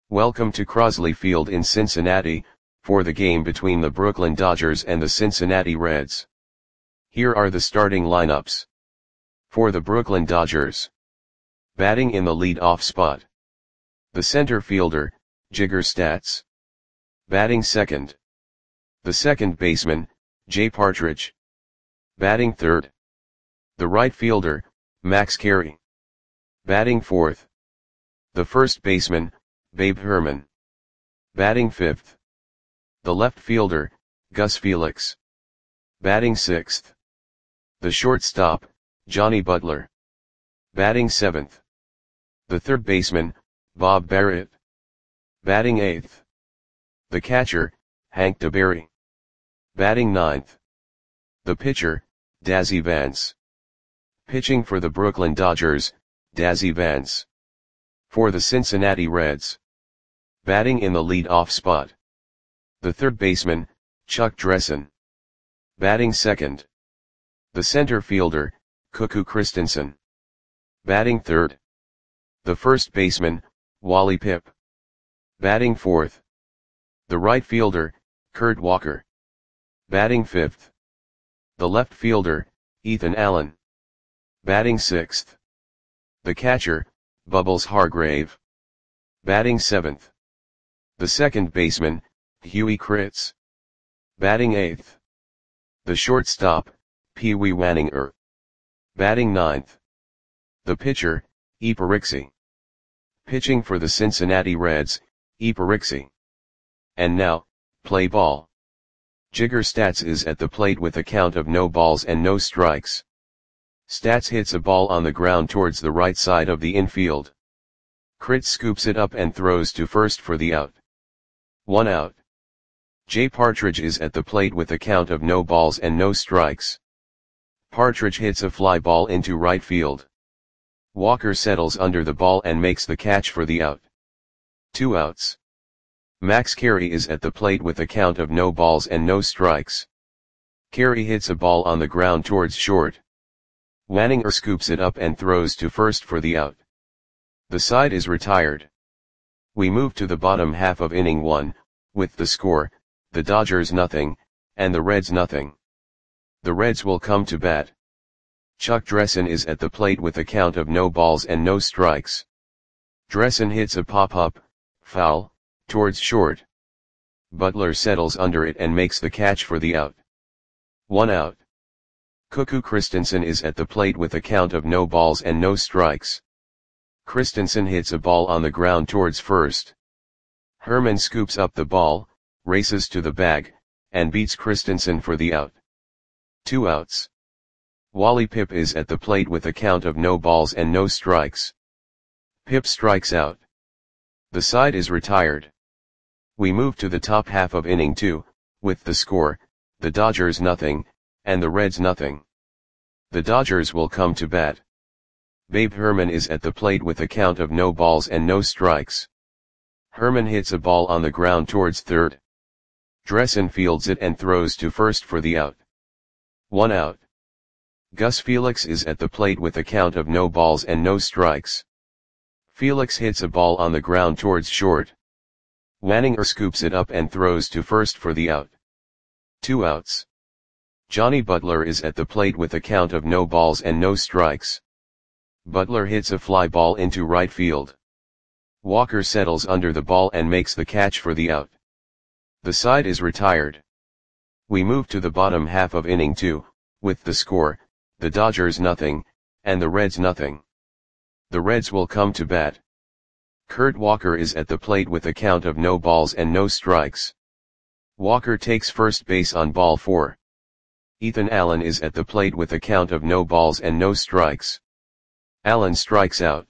Welcome to Crosley Field in Cincinnati, for the game between the Brooklyn Dodgers and the Cincinnati Reds. Here are the starting lineups. For the Brooklyn Dodgers. Batting in the lead-off spot. The center fielder, Jigger Stats. Batting second. The second baseman, Jay Partridge. Batting third. The right fielder, Max Carey. Batting fourth. The first baseman, Babe Herman. Batting fifth. The left fielder, Gus Felix. Batting sixth. The shortstop, Johnny Butler. Batting seventh. The third baseman, Bob Barrett. Batting eighth. The catcher, Hank DeBerry. Batting ninth. The pitcher, Dazzy Vance. Pitching for the Brooklyn Dodgers, Dazzy Vance. For the Cincinnati Reds. Batting in the lead-off spot. The third baseman, Chuck Dressen. Batting second. The center fielder, Cuckoo Christensen. Batting third. The first baseman, Wally Pipp. Batting fourth. The right fielder, Kurt Walker. Batting fifth. The left fielder, Ethan Allen. Batting sixth. The catcher, Bubbles Hargrave. Batting seventh. The second baseman, Huey Kritz. Batting eighth. The shortstop, Pee Wee Wanninger. Batting ninth. The pitcher, Iparixi. Pitching for the Cincinnati Reds, Iparixi. And now, play ball. Jigger Stats is at the plate with a count of no balls and no strikes. Stats hits a ball on the ground towards the right side of the infield. Kritz scoops it up and throws to first for the out. 1 out. Jay Partridge is at the plate with a count of no balls and no strikes. Partridge hits a fly ball into right field. Walker settles under the ball and makes the catch for the out. 2 outs. Max Carey is at the plate with a count of no balls and no strikes. Carey hits a ball on the ground towards short. Wanninger scoops it up and throws to first for the out. The side is retired. We move to the bottom half of inning 1, with the score, the Dodgers nothing, and the Reds nothing. The Reds will come to bat. Chuck Dressen is at the plate with a count of no balls and no strikes. Dressen hits a pop-up, foul, towards short. Butler settles under it and makes the catch for the out. 1 out. Cuckoo Christensen is at the plate with a count of no balls and no strikes. Christensen hits a ball on the ground towards first. Herman scoops up the ball, races to the bag, and beats Christensen for the out. 2 outs. Wally Pipp is at the plate with a count of no balls and no strikes. Pipp strikes out. The side is retired. We move to the top half of inning 2, with the score, the Dodgers nothing, and the Reds nothing. The Dodgers will come to bat. Babe Herman is at the plate with a count of no balls and no strikes. Herman hits a ball on the ground towards third. Dressen fields it and throws to first for the out. 1 out. Gus Felix is at the plate with a count of no balls and no strikes. Felix hits a ball on the ground towards short. Wanninger scoops it up and throws to first for the out. 2 outs. Johnny Butler is at the plate with a count of no balls and no strikes. Butler hits a fly ball into right field. Walker settles under the ball and makes the catch for the out. The side is retired. We move to the bottom half of inning 2, with the score, the Dodgers nothing, and the Reds nothing. The Reds will come to bat. Kurt Walker is at the plate with a count of no balls and no strikes. Walker takes first base on ball 4. Ethan Allen is at the plate with a count of no balls and no strikes. Allen strikes out.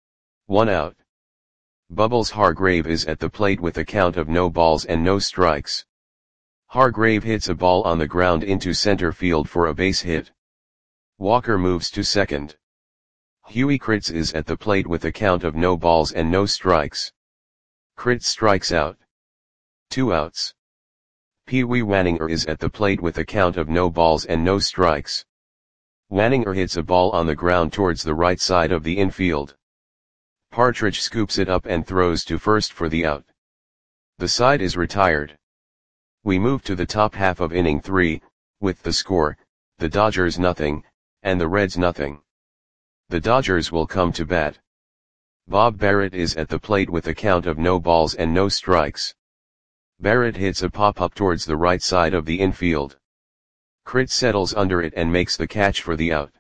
1 out. Bubbles Hargrave is at the plate with a count of no balls and no strikes. Hargrave hits a ball on the ground into center field for a base hit. Walker moves to second. Huey Kritz is at the plate with a count of no balls and no strikes. Kritz strikes out. 2 outs. Pee Wee Wanninger is at the plate with a count of no balls and no strikes. Wanninger hits a ball on the ground towards the right side of the infield. Partridge scoops it up and throws to first for the out. The side is retired. We move to the top half of inning 3, with the score, the Dodgers nothing, and the Reds nothing. The Dodgers will come to bat. Bob Barrett is at the plate with a count of no balls and no strikes. Barrett hits a pop-up towards the right side of the infield. Crit settles under it and makes the catch for the out.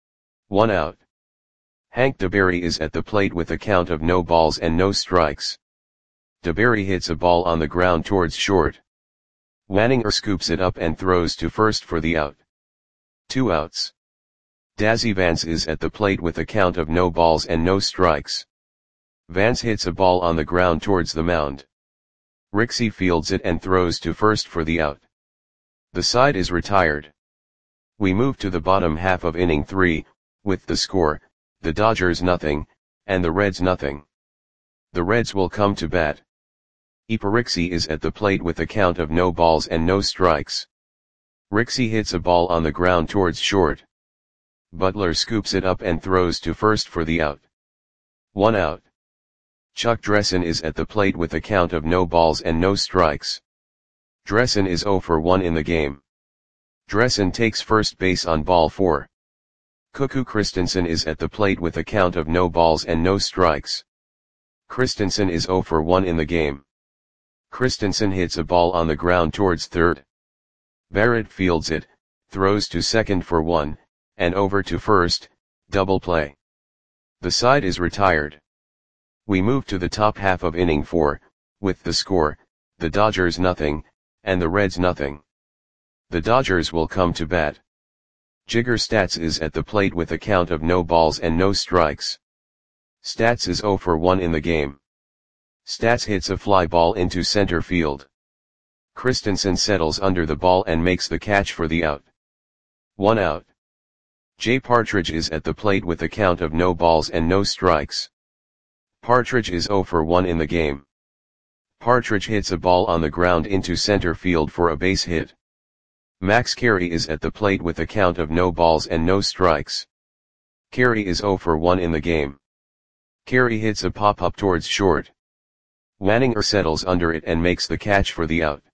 1 out. Hank DeBerry is at the plate with a count of no balls and no strikes. DeBerry hits a ball on the ground towards short. Wanninger scoops it up and throws to first for the out. 2 outs. Dazzy Vance is at the plate with a count of no balls and no strikes. Vance hits a ball on the ground towards the mound. Rixey fields it and throws to first for the out. The side is retired. We move to the bottom half of inning 3, with the score, the Dodgers nothing, and the Reds nothing. The Reds will come to bat. Rixey is at the plate with a count of no balls and no strikes. Rixey hits a ball on the ground towards short. Butler scoops it up and throws to first for the out. 1 out. Chuck Dressen is at the plate with a count of no balls and no strikes. Dressen is 0 for 1 in the game. Dressen takes first base on ball 4. Cuckoo Christensen is at the plate with a count of no balls and no strikes. Christensen is 0 for 1 in the game. Christensen hits a ball on the ground towards third. Barrett fields it, throws to second for 1, and over to first, double play. The side is retired. We move to the top half of inning 4, with the score, the Dodgers nothing, and the Reds nothing. The Dodgers will come to bat. Jigger Statz is at the plate with a count of no balls and no strikes. Statz is 0 for 1 in the game. Statz hits a fly ball into center field. Christensen settles under the ball and makes the catch for the out. 1 out. Jay Partridge is at the plate with a count of no balls and no strikes. Partridge is 0 for 1 in the game. Partridge hits a ball on the ground into center field for a base hit. Max Carey is at the plate with a count of no balls and no strikes. Carey is 0 for 1 in the game. Carey hits a pop-up towards short. Wanninger settles under it and makes the catch for the out.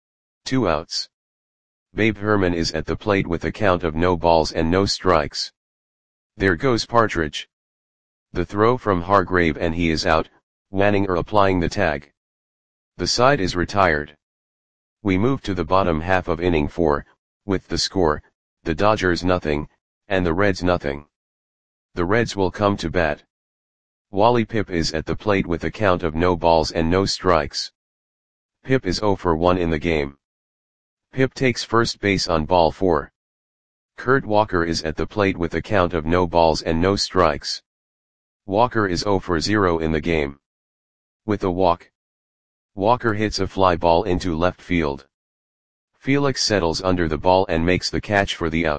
2 outs. Babe Herman is at the plate with a count of no balls and no strikes. There goes Partridge. The throw from Hargrave and he is out, Wanninger applying the tag. The side is retired. We move to the bottom half of inning 4, with the score, the Dodgers nothing, and the Reds nothing. The Reds will come to bat. Wally Pipp is at the plate with a count of no balls and no strikes. Pipp is 0 for 1 in the game. Pipp takes first base on ball 4. Kurt Walker is at the plate with a count of no balls and no strikes. Walker is 0 for 0 in the game. With a walk, Walker hits a fly ball into left field. Felix settles under the ball and makes the catch for the out.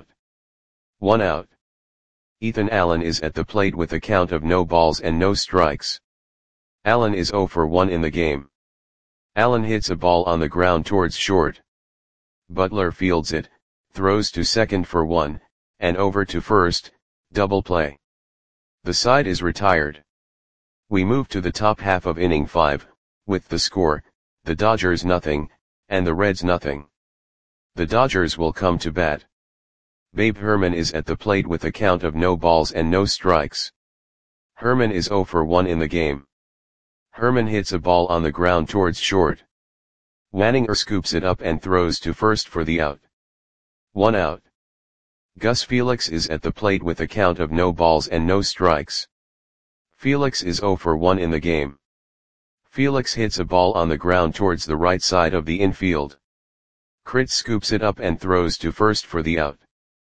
1 out. Ethan Allen is at the plate with a count of no balls and no strikes. Allen is 0 for 1 in the game. Allen hits a ball on the ground towards short. Butler fields it, throws to second for 1, and over to first, double play. The side is retired. We move to the top half of inning 5, with the score, the Dodgers nothing, and the Reds nothing. The Dodgers will come to bat. Babe Herman is at the plate with a count of no balls and no strikes. Herman is 0 for 1 in the game. Herman hits a ball on the ground towards short. Wanninger scoops it up and throws to first for the out. 1 out. Gus Felix is at the plate with a count of no balls and no strikes. Felix is 0 for 1 in the game. Felix hits a ball on the ground towards the right side of the infield. Crit scoops it up and throws to first for the out.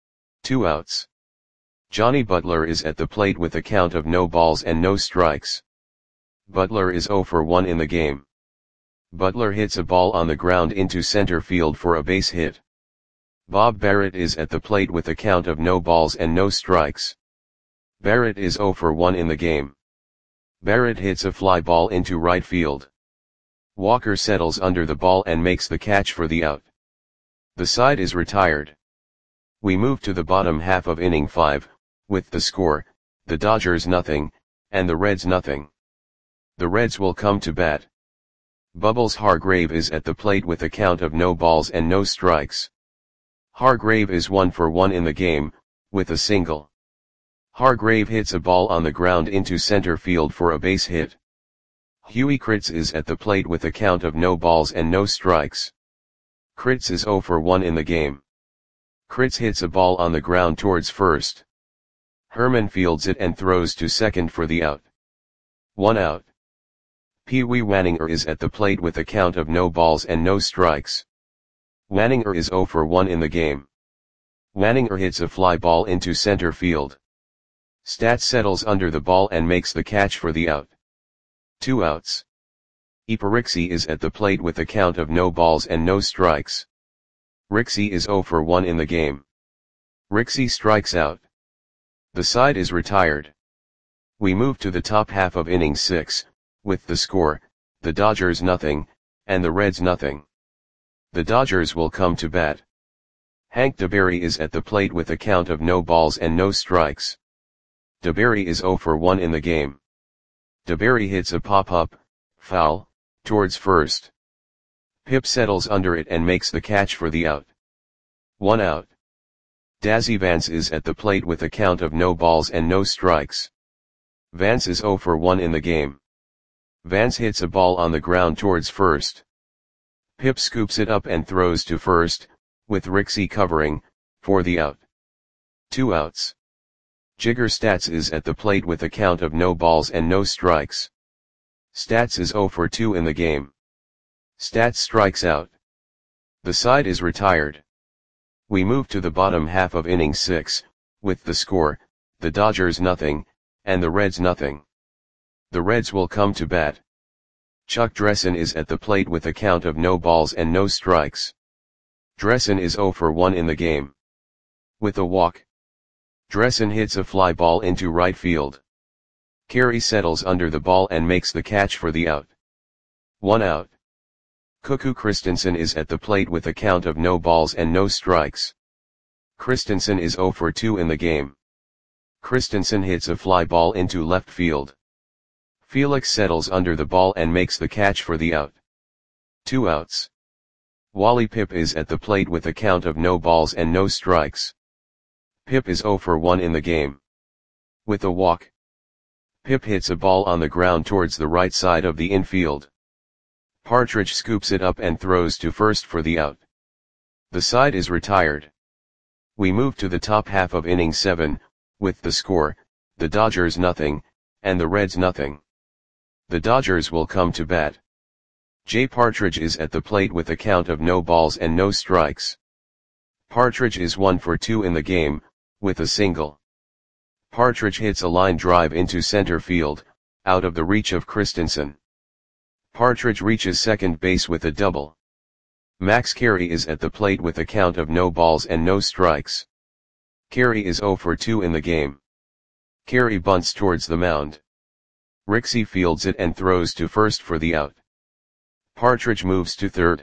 2 outs. Johnny Butler is at the plate with a count of no balls and no strikes. Butler is 0 for 1 in the game. Butler hits a ball on the ground into center field for a base hit. Bob Barrett is at the plate with a count of no balls and no strikes. Barrett is 0 for 1 in the game. Barrett hits a fly ball into right field. Walker settles under the ball and makes the catch for the out. The side is retired. We move to the bottom half of inning 5, with the score, the Dodgers nothing, and the Reds nothing. The Reds will come to bat. Bubbles Hargrave is at the plate with a count of no balls and no strikes. Hargrave is 1 for 1 in the game, with a single. Hargrave hits a ball on the ground into center field for a base hit. Huey Kritz is at the plate with a count of no balls and no strikes. Kritz is 0 for 1 in the game. Kritz hits a ball on the ground towards first. Herman fields it and throws to second for the out. 1 out. Pee Wee Wanninger is at the plate with a count of no balls and no strikes. Wanninger is 0 for 1 in the game. Wanninger hits a fly ball into center field. Stats settles under the ball and makes the catch for the out. 2 outs. Rixey is at the plate with a count of no balls and no strikes. Rixey is 0 for 1 in the game. Rixey strikes out. The side is retired. We move to the top half of inning 6, with the score, the Dodgers nothing, and the Reds nothing. The Dodgers will come to bat. Hank DeBerry is at the plate with a count of no balls and no strikes. DeBerry is 0 for 1 in the game. DeBerry hits a pop-up, foul, towards first. Pip settles under it and makes the catch for the out. 1 out. Dazzy Vance is at the plate with a count of no balls and no strikes. Vance is 0 for 1 in the game. Vance hits a ball on the ground towards first. Pip scoops it up and throws to first, with Rixey covering, for the out. 2 outs. Jigger Stats is at the plate with a count of no balls and no strikes. Stats is 0 for 2 in the game. Stats strikes out. The side is retired. We move to the bottom half of inning 6, with the score, the Dodgers nothing, and the Reds nothing. The Reds will come to bat. Chuck Dressen is at the plate with a count of no balls and no strikes. Dressen is 0 for 1 in the game. With a walk. Dressen hits a fly ball into right field. Carey settles under the ball and makes the catch for the out. 1 out. Cuckoo Christensen is at the plate with a count of no balls and no strikes. Christensen is 0 for 2 in the game. Christensen hits a fly ball into left field. Felix settles under the ball and makes the catch for the out. 2 outs. Wally Pipp is at the plate with a count of no balls and no strikes. Pipp is 0 for 1 in the game. With a walk. Pipp hits a ball on the ground towards the right side of the infield. Partridge scoops it up and throws to first for the out. The side is retired. We move to the top half of inning 7, with the score, the Dodgers nothing, and the Reds nothing. The Dodgers will come to bat. Jay Partridge is at the plate with a count of no balls and no strikes. Partridge is 1 for 2 in the game, with a single. Partridge hits a line drive into center field, out of the reach of Christensen. Partridge reaches second base with a double. Max Carey is at the plate with a count of no balls and no strikes. Carey is 0 for 2 in the game. Carey bunts towards the mound. Rixey fields it and throws to first for the out. Partridge moves to third.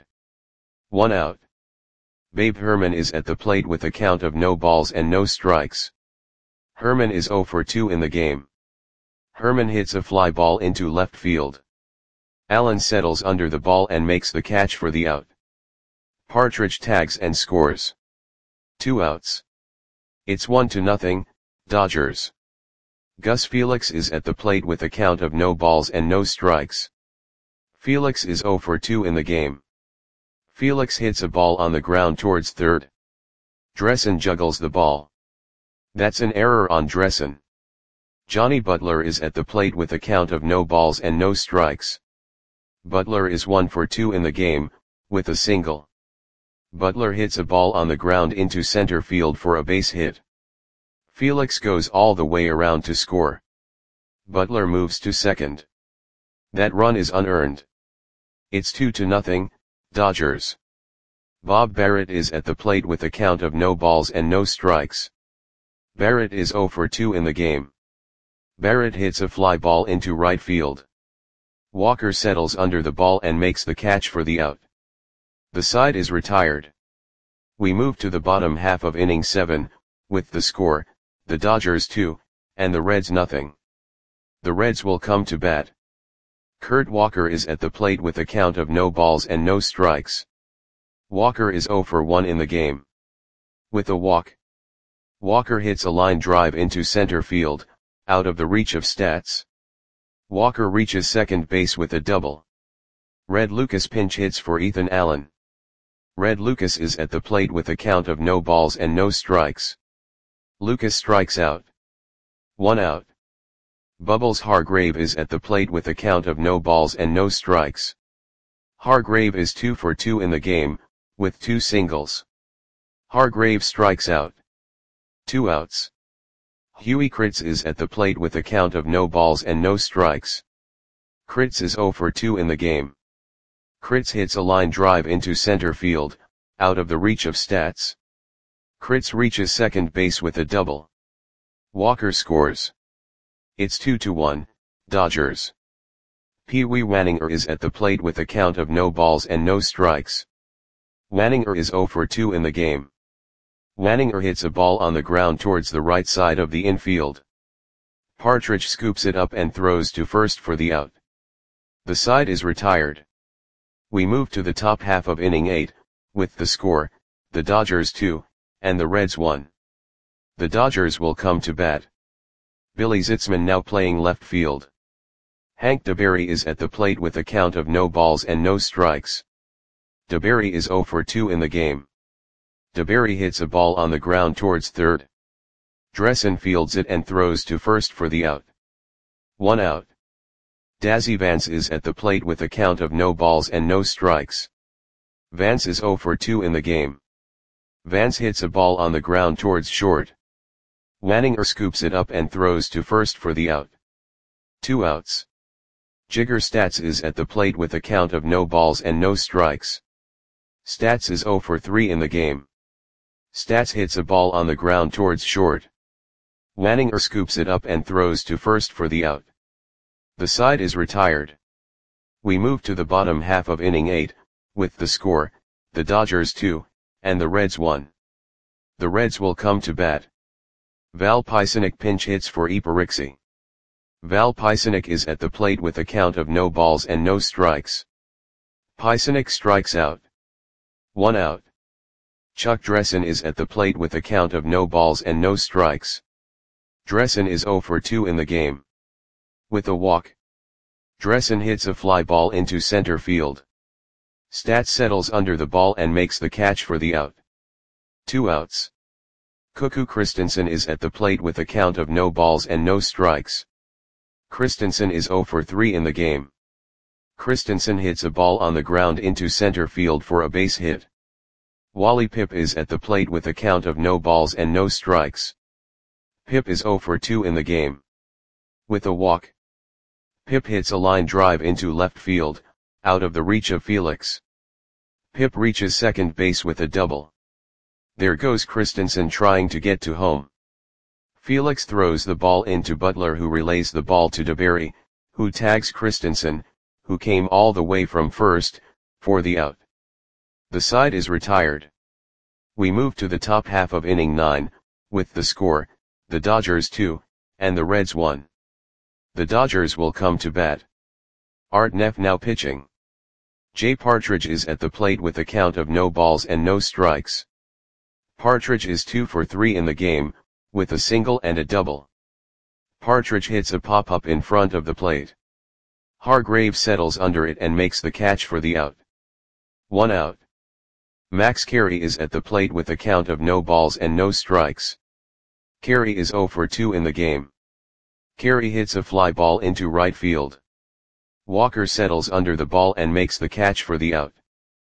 1 out. Babe Herman is at the plate with a count of no balls and no strikes. Herman is 0 for 2 in the game. Herman hits a fly ball into left field. Allen settles under the ball and makes the catch for the out. Partridge tags and scores. 2 outs. It's 1-0, Dodgers. Gus Felix is at the plate with a count of no balls and no strikes. Felix is 0 for 2 in the game. Felix hits a ball on the ground towards third. Dressen juggles the ball. That's an error on Dressen. Johnny Butler is at the plate with a count of no balls and no strikes. Butler is 1 for 2 in the game, with a single. Butler hits a ball on the ground into center field for a base hit. Felix goes all the way around to score. Butler moves to second. That run is unearned. It's 2-0, Dodgers. Bob Barrett is at the plate with a count of no balls and no strikes. Barrett is 0 for 2 in the game. Barrett hits a fly ball into right field. Walker settles under the ball and makes the catch for the out. The side is retired. We move to the bottom half of inning 7, with the score, the Dodgers 2, and the Reds nothing. The Reds will come to bat. Kurt Walker is at the plate with a count of no balls and no strikes. Walker is 0 for 1 in the game. With a walk, Walker hits a line drive into center field, out of the reach of Stats. Walker reaches second base with a double. Red Lucas pinch hits for Ethan Allen. Red Lucas is at the plate with a count of no balls and no strikes. Lucas strikes out. 1 out. Bubbles Hargrave is at the plate with a count of no balls and no strikes. Hargrave is 2 for 2 in the game, with 2 singles. Hargrave strikes out. 2 outs. Huey Kritz is at the plate with a count of no balls and no strikes. Kritz is 0 for 2 in the game. Kritz hits a line drive into center field, out of the reach of Stats. Kritz reaches second base with a double. Walker scores. It's 2-1, Dodgers. Pee Wee Wanninger is at the plate with a count of no balls and no strikes. Wanninger is 0 for 2 in the game. Wanninger hits a ball on the ground towards the right side of the infield. Partridge scoops it up and throws to first for the out. The side is retired. We move to the top half of inning 8, with the score, the Dodgers 2, and the Reds 1. The Dodgers will come to bat. Billy Zitzman now playing left field. Hank DeBerry is at the plate with a count of no balls and no strikes. DeBerry is 0 for 2 in the game. DeBerry hits a ball on the ground towards third. Dressen fields it and throws to first for the out. 1 out. Dazzy Vance is at the plate with a count of no balls and no strikes. Vance is 0 for 2 in the game. Vance hits a ball on the ground towards short. Wanninger scoops it up and throws to first for the out. 2 outs. Jigger Stats is at the plate with a count of no balls and no strikes. Stats is 0 for 3 in the game. Stats hits a ball on the ground towards short. Wanninger scoops it up and throws to first for the out. The side is retired. We move to the bottom half of inning 8, with the score, the Dodgers 2, and the Reds 1. The Reds will come to bat. Val Pisanic pinch hits for Iparixi. Val Pisanic is at the plate with a count of no balls and no strikes. Pisanic strikes out. 1 out. Chuck Dressen is at the plate with a count of no balls and no strikes. Dressen is 0 for 2 in the game. With a walk, Dressen hits a fly ball into center field. Stats settles under the ball and makes the catch for the out. 2 outs. Cuckoo Christensen is at the plate with a count of no balls and no strikes. Christensen is 0 for 3 in the game. Christensen hits a ball on the ground into center field for a base hit. Wally Pipp is at the plate with a count of no balls and no strikes. Pipp is 0 for 2 in the game. With a walk, Pipp hits a line drive into left field, out of the reach of Felix. Pipp reaches second base with a double. There goes Christensen trying to get to home. Felix throws the ball into Butler, who relays the ball to DeBerry, who tags Christensen, who came all the way from first, for the out. The side is retired. We move to the top half of inning 9, with the score, the Dodgers 2, and the Reds 1. The Dodgers will come to bat. Art Neff now pitching. Jay Partridge is at the plate with a count of no balls and no strikes. Partridge is 2 for 3 in the game, with a single and a double. Partridge hits a pop-up in front of the plate. Hargrave settles under it and makes the catch for the out. 1 out. Max Carey is at the plate with a count of no balls and no strikes. Carey is 0 for 2 in the game. Carey hits a fly ball into right field. Walker settles under the ball and makes the catch for the out.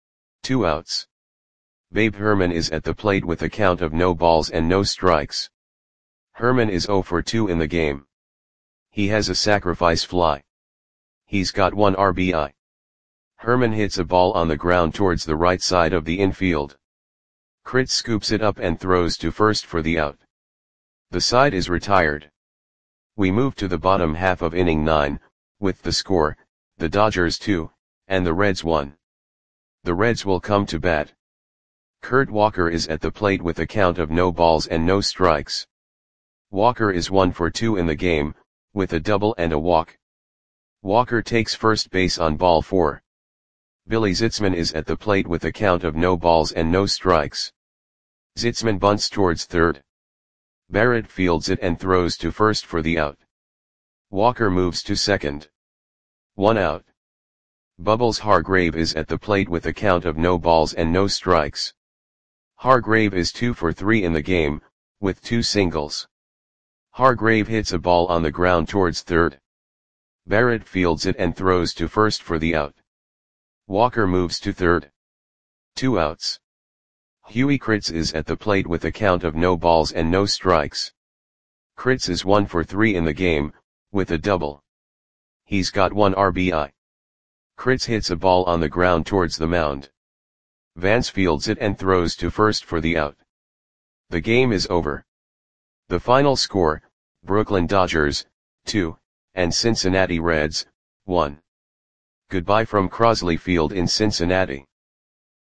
2 outs. Babe Herman is at the plate with a count of no balls and no strikes. Herman is 0 for 2 in the game. He has a sacrifice fly. He's got 1 RBI. Herman hits a ball on the ground towards the right side of the infield. Kritz scoops it up and throws to first for the out. The side is retired. We move to the bottom half of inning 9, with the score, the Dodgers 2, and the Reds 1. The Reds will come to bat. Kurt Walker is at the plate with a count of no balls and no strikes. Walker is 1 for 2 in the game, with a double and a walk. Walker takes first base on ball 4. Billy Zitzman is at the plate with a count of no balls and no strikes. Zitzman bunts towards third. Barrett fields it and throws to first for the out. Walker moves to second. 1 out. Bubbles Hargrave is at the plate with a count of no balls and no strikes. Hargrave is 2 for 3 in the game, with 2 singles. Hargrave hits a ball on the ground towards third. Barrett fields it and throws to first for the out. Walker moves to third. 2 outs. Huey Kritz is at the plate with a count of no balls and no strikes. Kritz is 1 for 3 in the game, with a double. He's got 1 RBI. Kritz hits a ball on the ground towards the mound. Vance fields it and throws to first for the out. The game is over. The final score, Brooklyn Dodgers, 2, and Cincinnati Reds, 1. Goodbye from Crosley Field in Cincinnati.